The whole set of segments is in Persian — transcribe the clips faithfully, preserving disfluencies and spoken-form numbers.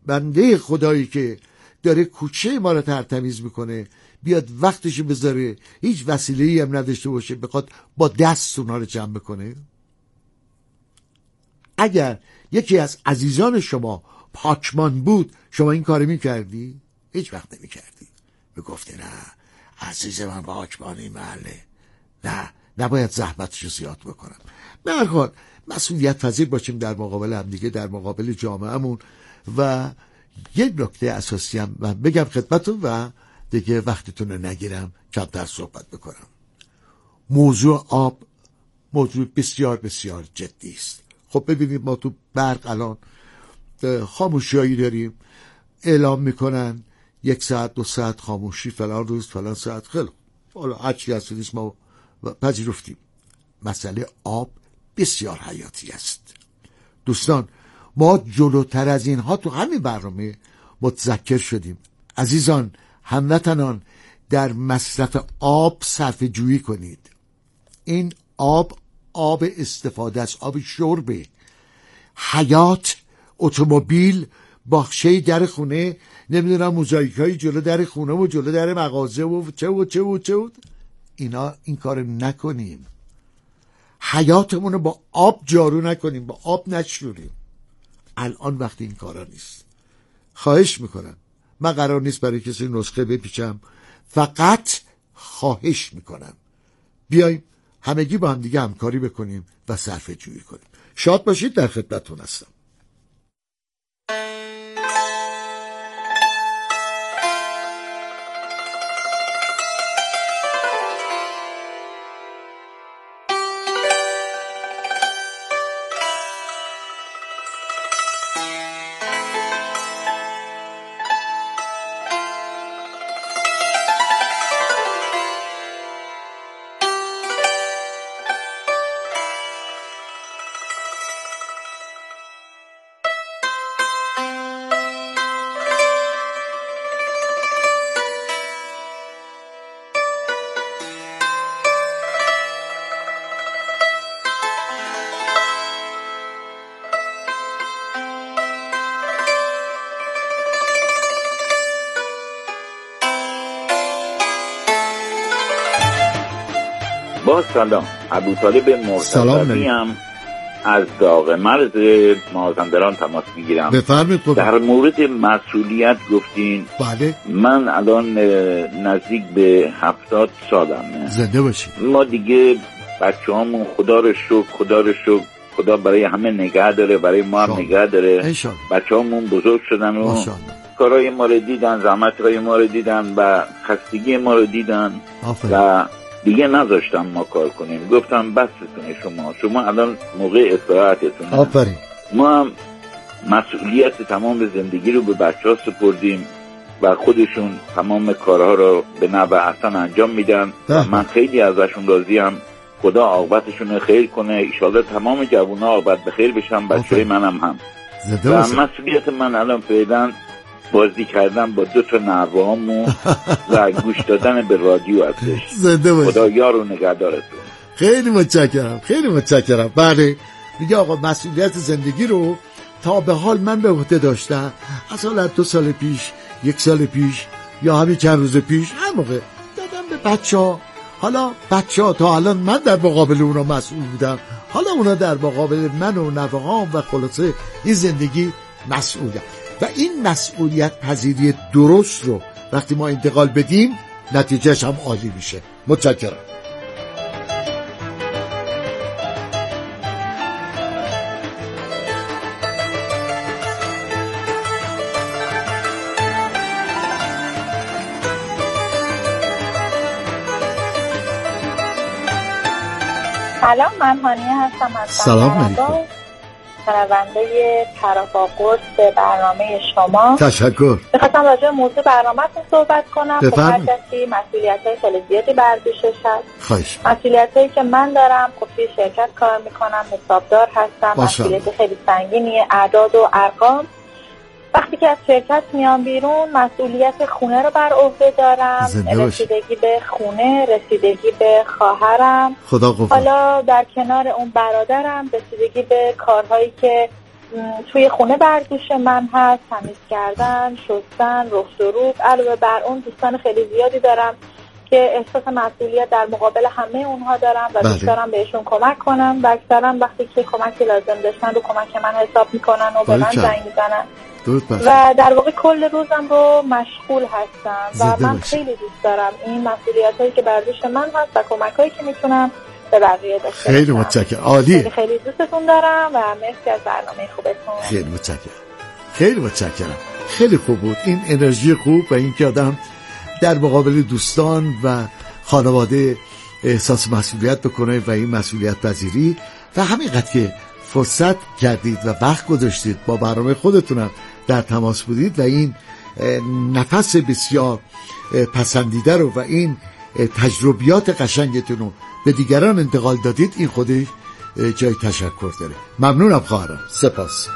بنده خدایی که داره کوچه ما رو ترتمیز میکنه بیاد وقتشو بذاره، هیچ وسیله‌ای هم نداشته باشه بخواد با دست اونا رو جمع بکنه؟ اگر یکی از عزیزان شما پاکمان بود شما این کارو میکردی؟ هیچ وقت نمیکردی. میگفتی نه عزیز من پاکمانی محله، نه نباید زحمتشو زیاد بکنم. به هر حال مسئولیت پذیر باشیم در مقابل هم دیگه، در مقابل جامعهمون. و یه نکته اساسی هم من بگم خدمتتون و دیگه وقتتون رو نگیرم، کمتر صحبت بکنم. موضوع آب موضوع بسیار بسیار جدی است. خب ببینید ما تو برق الان خاموشیایی داریم، اعلام میکنن یک ساعت دو ساعت خاموشی فلان روز فلان ساعت. خیلی حالا هرچی هست نیست ما پذیرفتیم. مسئله آب بسیار حیاتی است دوستان. ما جلوتر از اینها تو همین برنامه متذکر شدیم. عزیزان هموطنان، در مصرف آب صرفه جویی کنید. این آب آب استفاده است، آب شربه. حیات اتومبیل، باغچه در خونه، نمیدونم موزاییکای جلو در خونه و جلو در مغازه و چه و چه و چه و اینا، این کار نکنیم. حیاتمون رو با آب جارو نکنیم، با آب نشوریم. الان وقت این کارا نیست. خواهش میکنم، من قرار نیست برای کسی نسخه بپیچم، فقط خواهش میکنم بیایم همگی با هم دیگه همکاری بکنیم و صرفه جویی کنیم. شاد باشید، در خدمتتون هستم. با سلام، ابوطالب مرتضوی هم از داغ مرز مازندران تماس میگیرم. بفرمایید. در مورد مسئولیت گفتین. بله. من الان نزدیک به هفتاد سالمه. زنده باشید. ما دیگه بچه هامون خدا رو شکر خدا رو شکر خدا برای همه نگه داره، برای ما هم نگه داره. بچه هامون بزرگ شدن و کارهای ما رو دیدن، زحمتهای ما رو دیدن و خستگی ما رو دیدن. آفرین. و دیگه نذاشتم ما کار کنیم. گفتم بستونه شما شما الان موقع استراحتتون. آفرین. ما هم مسئولیت تمام زندگی رو به بچه ها سپردیم و خودشون تمام کارها رو به نحو احسن انجام میدن. من خیلی ازشون راضیم. خدا عاقبتشون خیر کنه. ایشالله تمام جوونا عاقبت بخیر بشن، بچهای منم هم. و مسئولیت من الان فعلا بازی کردن با دو تا نوامو و گوش دادن به رادیو هستش. زنده باشید. خدا یار و نگهدارتون. خیلی متشکرم، خیلی متشکرم. بله میگه آقا مسئولیت زندگی رو تا به حال من به عهده داشتم. اصلا دو سال پیش، یک سال پیش یا همین چند روز پیش هر موقع دادم به بچه ها. حالا بچه ها تا الان من در مقابل اونا مسئول بودم، حالا اونا در مقابل من و نوه‌هام و خلاصه این زندگی مسئولم. و این مسئولیت پذیری درست رو وقتی ما انتقال بدیم نتیجهش هم عالی میشه. متشکرم. سلام، من هانیه هستم از سلام علیکم. شنونده طرفا قرص به برنامه شما. تشکر. می‌خواستم راجع به موضوع برنامه‌تون صحبت کنم. خب هر کسی مسئولیت‌های خیلی زیادی بر دوشش هست. خواهش. مسئولیتایی که من دارم، خب توی شرکت کار می‌کنم، حسابدار هستم. مسئولیت خیلی سنگینیه، اعداد و ارقام. وقتی که از شرکت میام بیرون مسئولیت خونه رو بر عهده دارم، رسیدگی به خونه، رسیدگی به خواهرم، خدا قوت. حالا در کنار اون برادرم رسیدگی به کارهایی که توی خونه بر دوش من هست، تمیز کردن، شستن، رفت و روب. علاوه بر اون دوستان خیلی زیادی دارم که احساس مسئولیت در مقابل همه اونها دارم و دوست دارم بهشون کمک کنم و اکثرا وقتی که کمکی لازم داشتن رو کمک من حساب میکنن و به من زنگ میزنن و در واقع کل روزم رو مشغول هستم و من خیلی دوست دارم این مسئولیت هایی که بر دوش من هست و کمک هایی که میتونم به بقیه داشته باشم. خیلی متشکرم. عالیه. خیلی, خیلی دوستتون دارم و مرسی از برنامه خوبتون. خیلی متشکرم. خیلی متشکرم. خیلی خوب بود این انرژی خوب و این که آدم در مقابل دوستان و خانواده احساس مسئولیت بکنه و این مسئولیت پذیری و همینقدر که فرصت کردید و وقت گذاشتید با برنامه خودتونم در تماس بودید و این نفس بسیار پسندیده رو و این تجربیات قشنگتون رو به دیگران انتقال دادید، این خودش جای تشکر داره. ممنونم خواهرم. سپاس.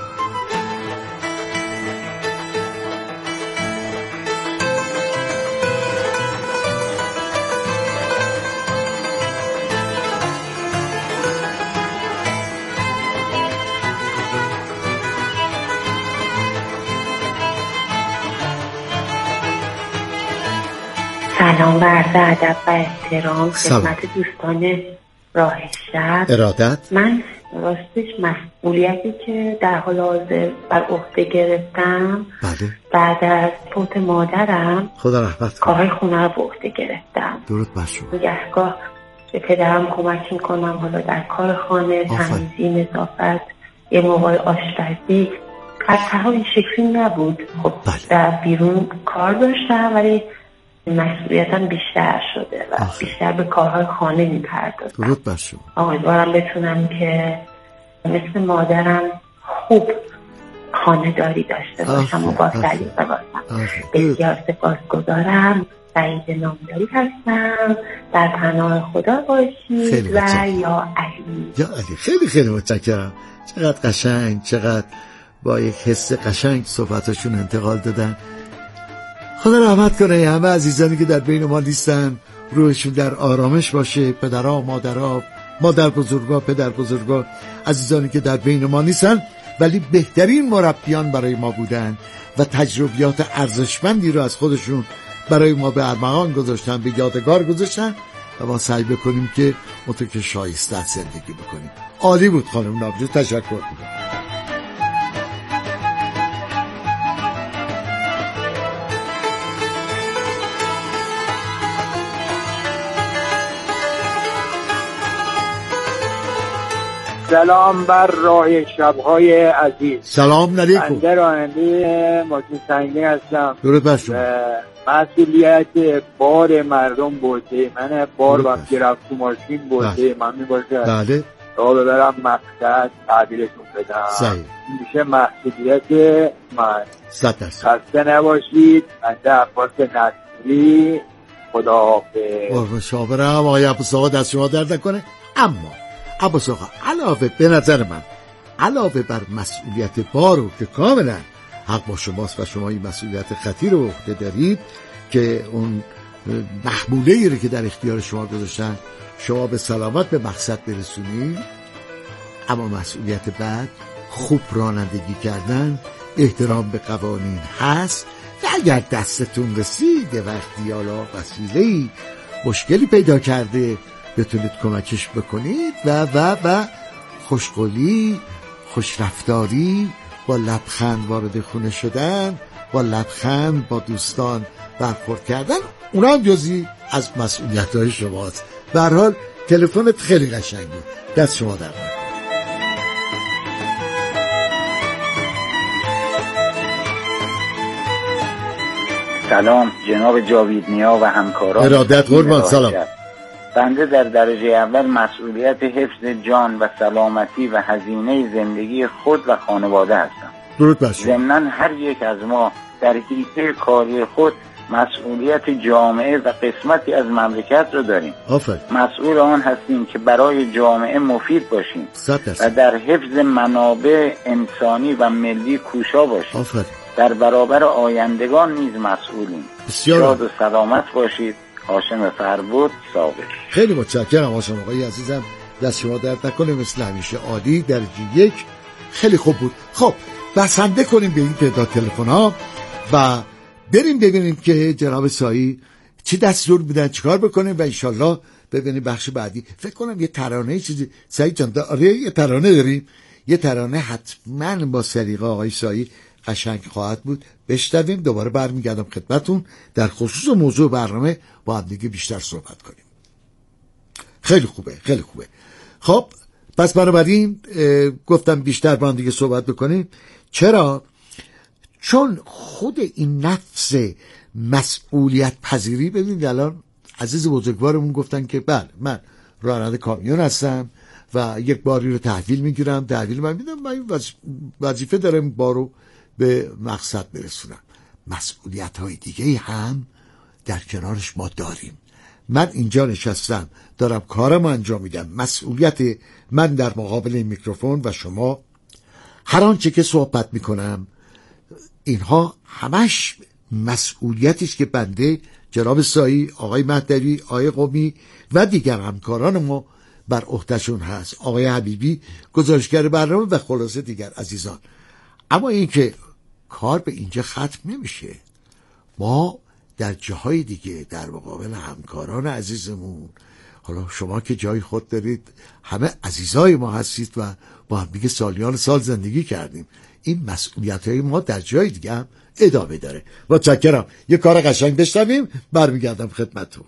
سلام و عرض ادب و احترام خدمت دوستان راه شب. ارادت. من راستش مسئولیتی که در حال حاضر بر عهده گرفتم بله. بعد از فوت مادرم خدا رحمت کنه کارهای خونه رو به عهده گرفتم. درود بر شما. گهگاه به پدرم کمک میکنم، حالا در کار خانه، تمیزی، نظافت، یه موقع آشپزی. قطعا این شکلی نبود. خب بله. در بیرون کار داشتم ولی مسئولیتم بیشتر شده و آخه. بیشتر به کارهای خانه میپردازم. درود بر شما. امیدوارم بتونم که مثل مادرم خوب خانه داری داشته باشم و با سلیقه باشم. بسیار سپاسگزارم. سعید نامداری هستم. در پناه خدا باشید و یا علی. یا علی. خیلی خیلی متشکرم. چقدر قشنگ، چقدر با یک حس قشنگ صحبتاشون انتقال دادن. خدا رحمت کنه همه عزیزانی که در بین ما نیستن، روحشون در آرامش باشه. پدرها، مادرها، مادر بزرگا، پدر بزرگا، عزیزانی که در بین ما نیستن ولی بهترین مربیان برای ما بودن و تجربیات ارزشمندی رو از خودشون برای ما به ارمغان گذاشتن، به یادگار گذاشتن و ما سعی بکنیم که اونطور که شایسته زندگی بکنیم. عالی بود خانم نابجو، تشکر میکنم. سلام بر راه شب‌های عزیز. سلام علیکم. بنده راننده ماشین سنگین هستم. درود بر شما. مسئولیت بار مردم بوده منه. بار وقتی رفت تو ماشین بوده من میباشه. بله. تا ببرم مقصد تعبیرتون بدم. صحیح. میشه مسئولیت من. صد درصد. خسته نباشید. بنده عباس نصری. خداحافظ. قربان شما برم آقای عباس آقا، دست شما درد نکنه. اما عباس آقا علاوه به نظر من علاوه بر مسئولیت بارو که کاملا حق با شماست و شما این مسئولیت خطیر رو عهده دارید که اون محموله ای رو که در اختیار شما گذاشتن شما به سلامت به مقصد برسونید، اما مسئولیت بعد خوب رانندگی کردن، احترام به قوانین هست و اگر دستتون رسید وقتی حالا وسیله‌ای مشکلی پیدا کرده بتونید کمکش بکنید و و و خوشقولی، خوشرفتاری، با لبخند وارد خونه شدن، با لبخند با دوستان برخورد کردن، اونا هم جزئی از مسئولیت‌های شماست. به هر حال تلفنت خیلی قشنگه، دست شما در نکنه. سلام جناب جاوید نیا و همکاران. ارادت قربان. سلام. بنده در درجه اول مسئولیت حفظ جان و سلامتی و هزینه زندگی خود و خانواده هستم. درود بر شما. ضمناً هر یک از ما در حیطه کاری خود مسئولیت جامعه و قسمتی از مملکت رو داریم. آفرین. مسئول آن هستیم که برای جامعه مفید باشیم و در حفظ منابع انسانی و ملی کوشا باشیم. آفرین. در برابر آیندگان نیز مسئولیم. بسیار شاد و سلامت باشید. هاشم فربود سابق. خیلی متشکرم هاشم آقای عزیزم، دست شما درد نکنه، مثل همیشه عالی. درجه یک خیلی خوب بود. خب بسنده کنیم به این تعداد تلفن ها و بریم ببینیم که جناب سایی چی دستور میدن چیکار بکنیم و انشالله ببینیم بخش بعدی. فکر کنم یه ترانه چیزی سعید جان آره یه ترانه داریم، یه ترانه حتما با سلیقه آقای سایی قشنگ خواهد بود. بشنویم دوباره برمیگردم خدمتون در خصوص موضوع برنامه با هم دیگه بیشتر صحبت کنیم. خیلی خوبه خیلی خوبه. خب پس بنابراین گفتم بیشتر با هم دیگه صحبت بکنیم. چرا؟ چون خود این نفس مسئولیت پذیری، ببینید الان عزیز بزرگوارمون گفتن که بله من راننده کامیون هستم و یک باری رو تحویل میگیرم، تحویل من میدم، من وظیفه دارم بارو به مقصد برسونم. مسئولیت های دیگه هم در کنارش ما داریم. من اینجا نشستم دارم کارم انجام میدم، مسئولیت من در مقابل این میکروفون و شما هر آنچه که صحبت میکنم اینها همش مسئولیتیش که بنده جناب سایی، آقای مهدوی، آقای قمی و دیگر همکاران ما بر عهدهشون هست، آقای حبیبی گزارشگر برنامه و خلاصه دیگر عزیزان. اما این که کار به اینجا ختم نمیشه، ما در جاهای دیگه در مقابل همکاران عزیزمون، حالا شما که جای خود دارید، همه عزیزای ما هستید و با هم دیگه سالیان سال زندگی کردیم، این مسئولیت های ما در جای دیگه هم ادامه داره. متشکرم. یه کار قشنگ بشنویم برمیگردم خدمتتون.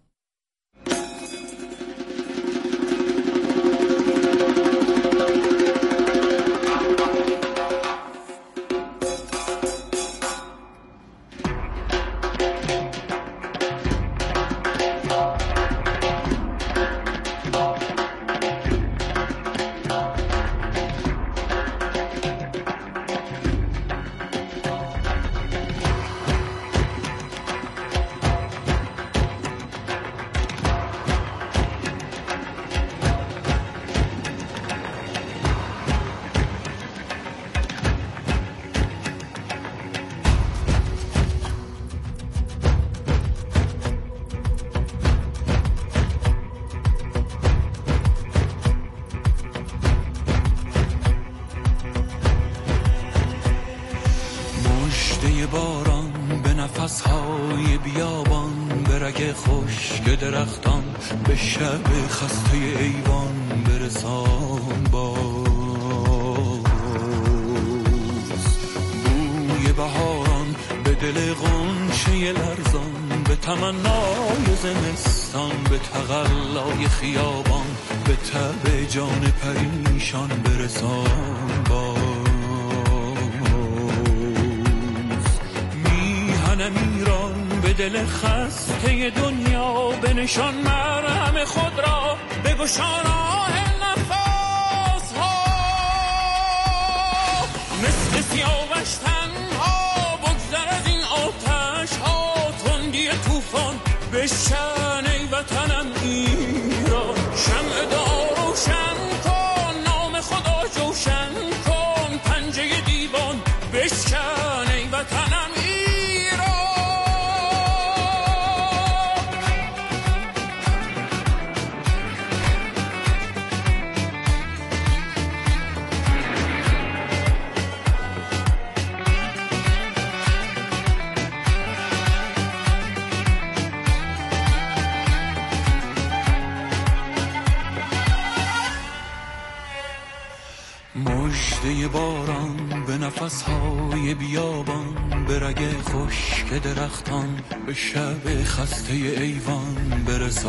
مژده باران به نفسهای بیابان، به رگ خشک درختان، به شب خسته ایوان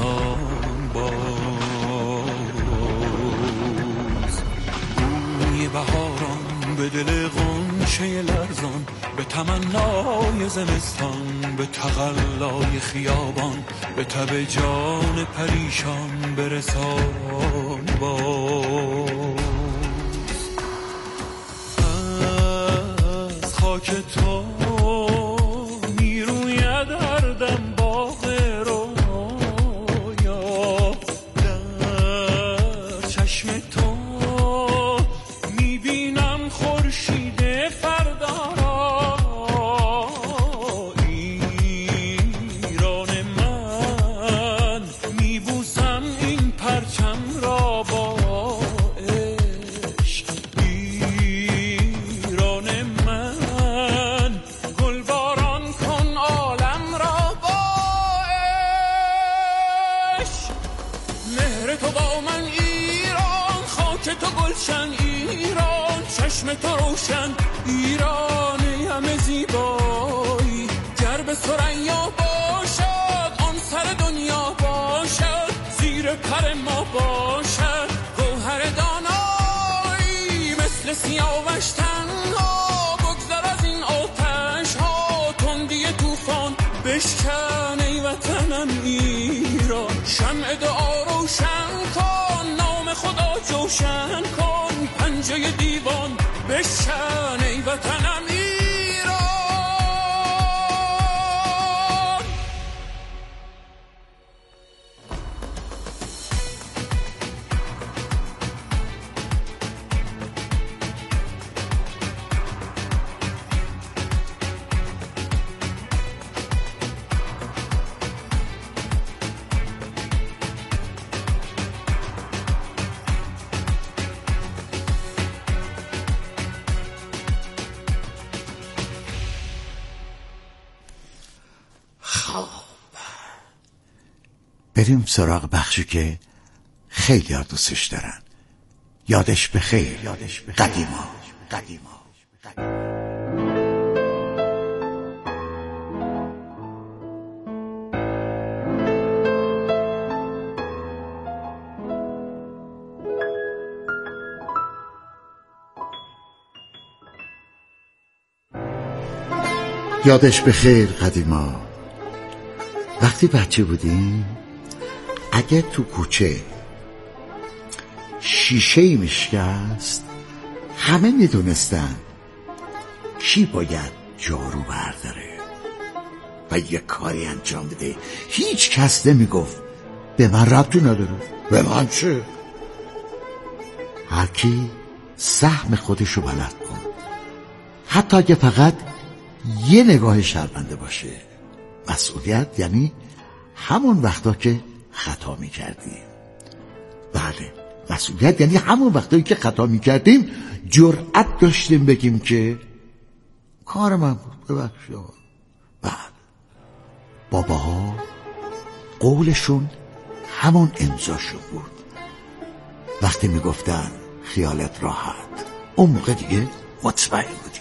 برسان باز. بوی بهاران به دل غنچه لرزان، به تمنای زمستان، به تقلای خیابان، به تب جان پریشان برسان باز. خاک تو میروید هر دم باغ رویا، در چشم تو میبینم خورشید فردا را. ایران من میبوسم این پرچم را با عشق. پنجه دیوان بشکن ای وطنم ایران. بریم سراغ بخشی که خیلی ها دوستش دارن. یادش بخیر. یادش بخیر. قدیما قدیما یادش بخیر قدیما. وقتی بچه بودیم اگه تو کوچه شیشه‌ای میشکست همه میدونستن کی باید جارو برداره و یه کاری انجام بده. هیچ کس نمیگفت به من ربطی نداره. به من چه؟ هر کی سهم خودشو بلد کن، حتی اگه فقط یه نگاه شرمنده باشه. مسئولیت یعنی همون وقتا که خطا میکردیم. بله، مسئولیت یعنی همون وقتایی که خطا میکردیم جرأت داشتیم بگیم که کار من بود، ببخشید. بله، باباها قولشون همون امضاشون بود. وقتی میگفتن خیالت راحت، اون موقع دیگه مطمئن بودیم.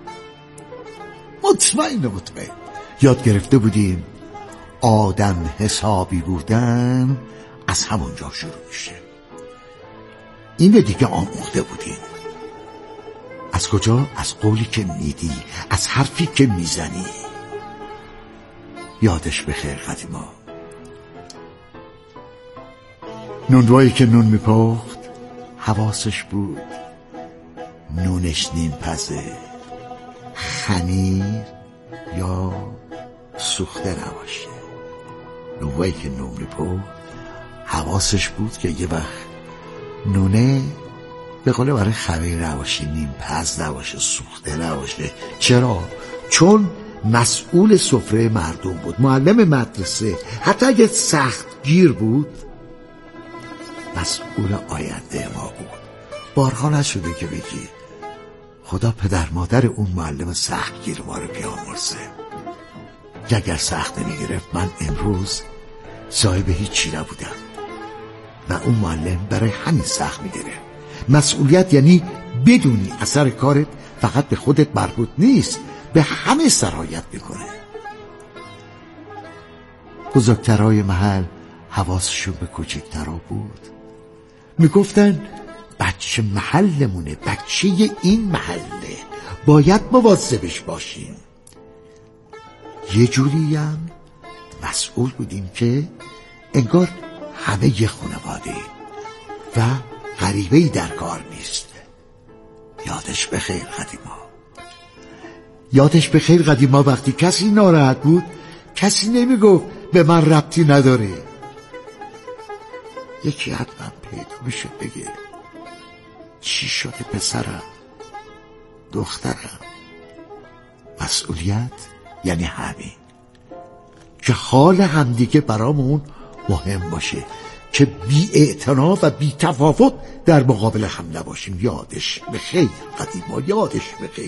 مطمئن مطمئن یاد گرفته بودیم آدم حسابی بودن از همونجا شروع میشه. اینو دیگه آموخته بودیم. از کجا؟ از قولی که میدی، از حرفی که میزنی. یادش بخیر قدیما. نونوایی که نون میپخت حواسش بود نونش نیم پزه، خمیر یا سوخته نباشه. نونوایی که نون میپخت حواسش بود که یه وقت نونه به قوله برای خمیر نباشه، نیم پز نباشه، سوخته نباشه. چرا؟ چون مسئول سفره مردم بود، معلم مدرسه. حتی اگه سخت گیر بود مسئول آینده ما بود. بارها نشده که بگی خدا پدر مادر اون معلم سخت گیر ما رو بیامرزه. که اگر سخت نمیگرفت من امروز صاحب هیچی نبودم و اون معلم برای همین سخت میگرفت. مسئولیت یعنی بدونی اثر کارت فقط به خودت مربوط نیست، به همه سرایت میکنه. بزرگترای محل حواسشون به کوچکترا بود. میگفتن بچه محلمونه، بچه این محله، باید مواظبش باشیم. یه جوری هم مسئول بودیم که انگار همه یه خانواده و غریبه‌ای در کار نیست. یادش بخیر قدیما. یادش بخیر قدیما. وقتی کسی ناراحت بود کسی نمیگفت به من ربطی نداره. یکی حتما پیدا میشه بگه چی شده پسرم، دخترم. مسئولیت یعنی همین، که حال همدیگه برامون مهم باشه، که بی اعتنا و بی تفاوت در مقابل هم نباشیم. یادش بخیر قدیما. یادش بخیر.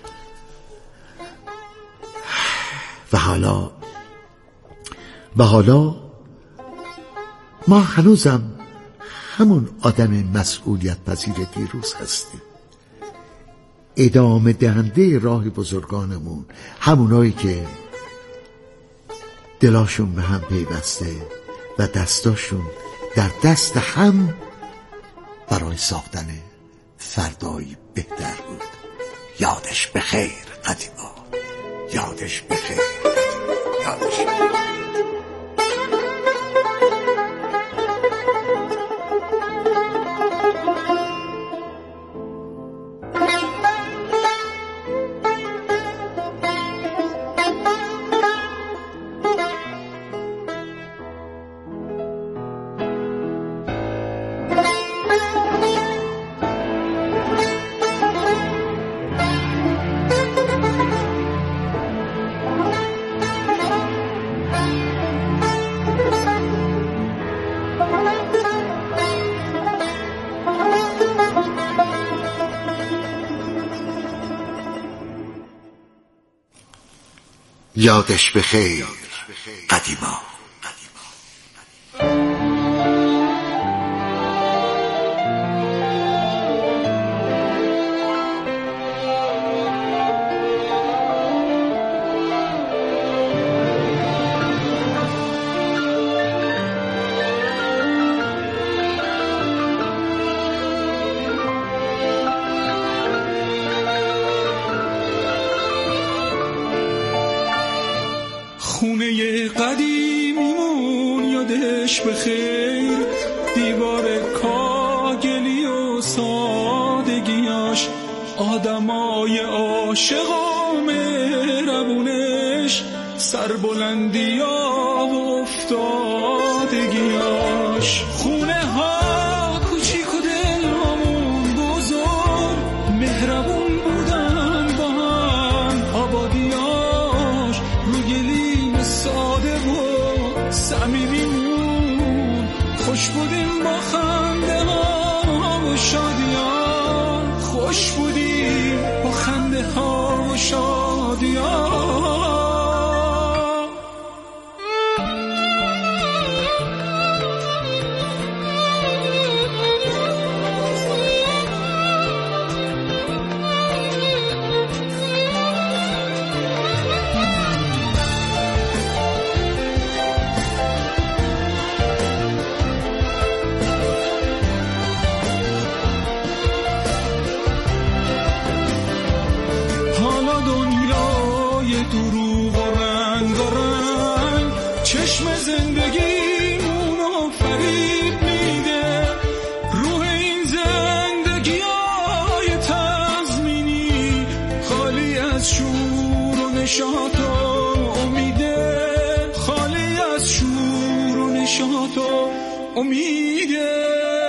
و حالا و حالا ما هنوزم همون آدم مسئولیت پذیر دیروز هستیم، ادامه دهنده راه بزرگانمون، همونایی که دلاشون به هم پیوسته و دستاشون در دست هم برای ساختن فردایی بهتر بود. یادش بخیر قدیما. یادش بخیر. یادش بخیر. یادش بخیر قدیما. خونه قدیمیمون یادش بخیر، دیوار کاگلی و سادگیاش، آدمای عاشق و مهربونش، سربلندیا و افتادگیاش. خونه ها کوچیک و دلمون بزرگ، مهربون بودن با هم، آبادیاش رو گلیم ساده و صمیمیمون، خوش بودیم با خنده ها و شادیان، خوش بودیم با خنده ها و شادیان. چشم زندگیمونو فریب میده، روح این زندگیای تضمینی، خالی از شور و نشاط و امیده، خالی از شور و نشاط و امیده.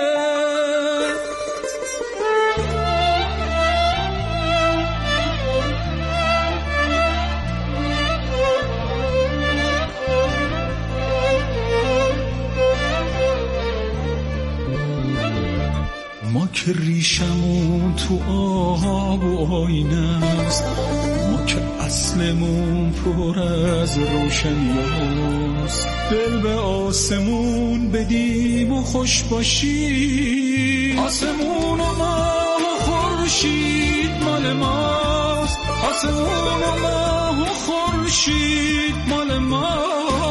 ما که ریشمون تو آب و آینه است، ما که اصلمون پر از روشنی است، دل به آسمون بدیم و خوش باشیم، آسمون و ماه و خورشید مال ماست، آسمون و ماه و خورشید مال ماست.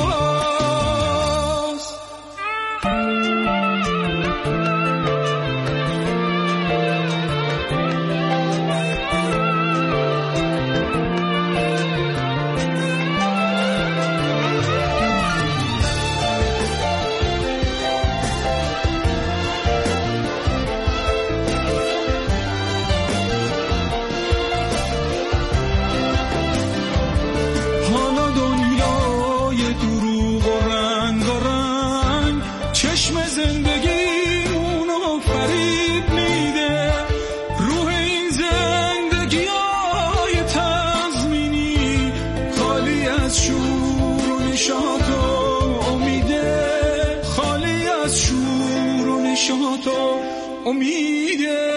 چشم زندگیمونو فریب میده، روح این زندگیای تضمینی، خالی از شور و نشاط و امیده، خالی از شور و نشاط و امیده.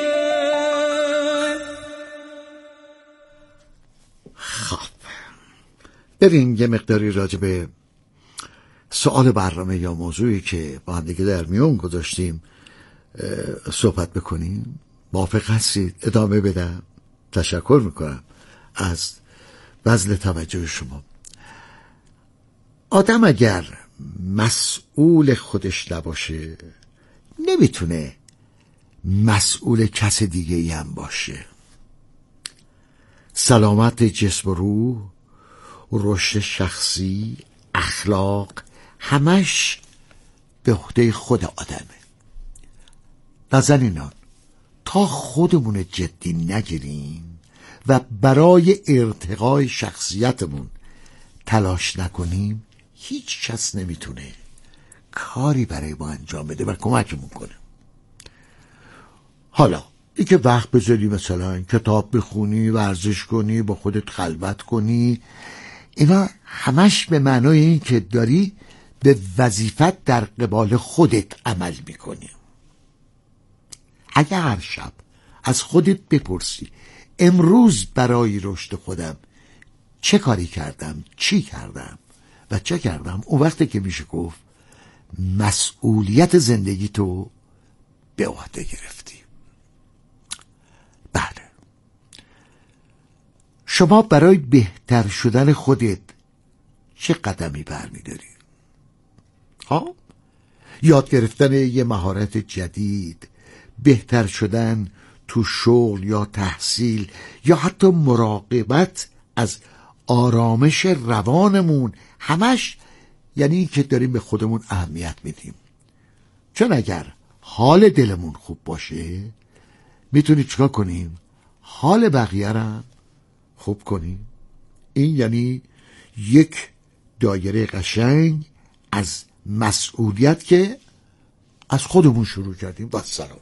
خب بریم یه مقداری راجع به سوال برنامه یا موضوعی که با هم دیگه در میون گذاشتیم صحبت بکنیم. موافق هستید ادامه بدم؟ تشکر میکنم از بذل توجه شما. آدم اگر مسئول خودش نباشه نمیتونه مسئول کس دیگه ای هم باشه. سلامت جسم و روح، رشد شخصی، اخلاق، همش به عهده خود آدمه. نازنینان، تا خودمون جدی نگیریم و برای ارتقای شخصیتمون تلاش نکنیم، هیچ کس نمیتونه کاری برای ما انجام بده و کمکمون کنه. حالا ای که وقت بذاری مثلا کتاب بخونی، ورزش کنی، با خودت خلوت کنی، اینا همش به معنای این که داری به وظیفت در قبال خودت عمل میکنی. اگه هر شب از خودت بپرسی امروز برای رشد خودم چه کاری کردم، چی کردم و چه کردم، اون وقته که میشه گفت مسئولیت زندگی تو به عهده گرفتی. بله، شما برای بهتر شدن خودت چه قدمی برمی‌داری؟ ها؟ یاد گرفتن یه مهارت جدید، بهتر شدن تو شغل یا تحصیل یا حتی مراقبت از آرامش روانمون، همش یعنی که داریم به خودمون اهمیت میدیم. چون اگر حال دلمون خوب باشه میتونی چیکار کنیم؟ حال بقیه رو خوب کنیم. این یعنی یک دایره قشنگ از مسئولیت که از خودمون شروع کردیم. با سلام.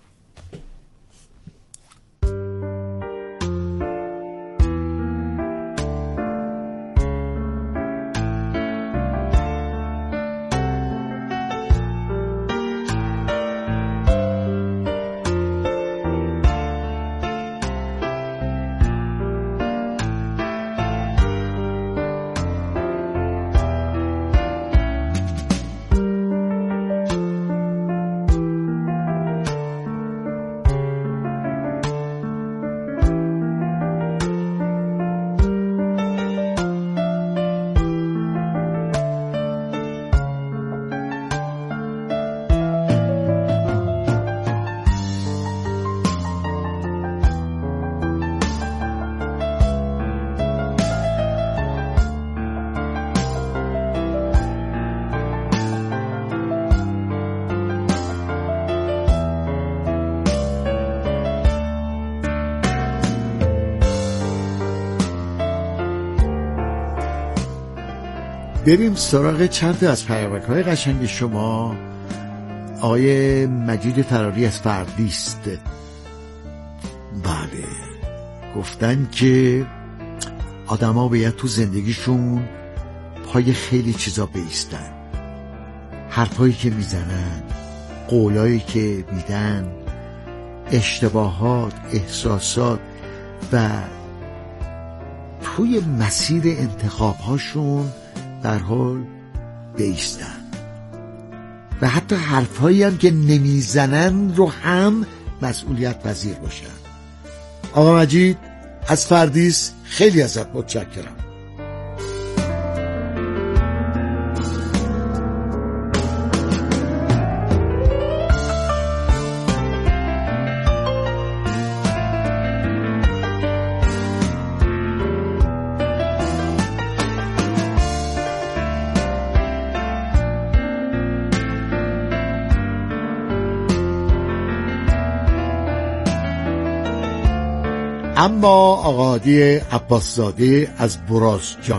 بریم سراغ چند از پیامک‌های قشنگ شما. آقای مجید فراری از فردیست، بله، گفتن که آدم‌ها باید تو زندگیشون پای خیلی چیزا بایستن. حرفایی که میزنن، قولایی که میدن، اشتباهات، احساسات و توی مسیر انتخاب‌هاشون در حال بایستن و حتی حرفایی هم که نمیزنن رو هم مسئولیت پذیر باشن. آقا مجید از فردیس خیلی ازت متشکرم. اما آقای عباسزاده از برازجان،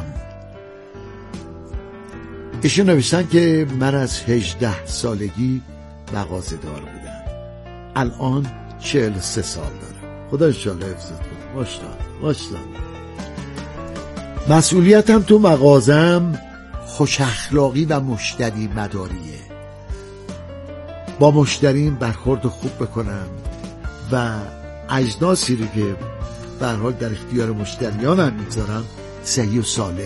ایشون نوشتن که من از هجده سالگی مغازه دار بودم، الان چهل و سه سال دارم. خدا انشالله حفظت کنه. ماشاءالله ماشاءالله. مسئولیتم تو مغازم خوش اخلاقی و مشتری مداریه. با مشتریم برخورد خوب بکنم و اجناسی رو که به هر حال در اختیار مشتریانم میذارم صحیح و سالم